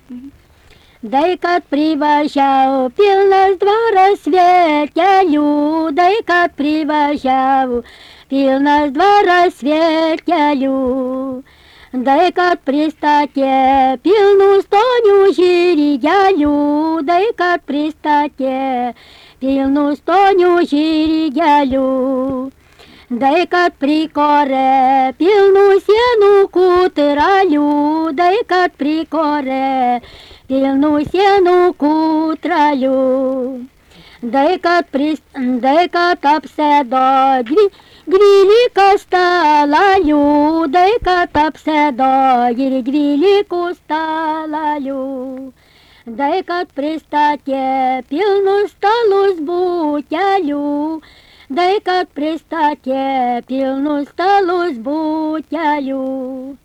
Дай kad privažiavo, pilnas dvaras svietelių, dai kad privažiavo, pilnas dvaras svietelių. Dai kad pristatė pilnų stonių žirgelių, dai kad pristatė pilnų stonių žirgelių. Dai kad prikorė pilnų sienų kutralių, dai kad prikorė pilnų sienų kutralių. Dai kad apsėdo 12 stalalių, dai kad apsėdo ir 12 stalalių. Dai kad pristatė pilnus stalus butelių, dai kad pristatė pilnus stalus butelių.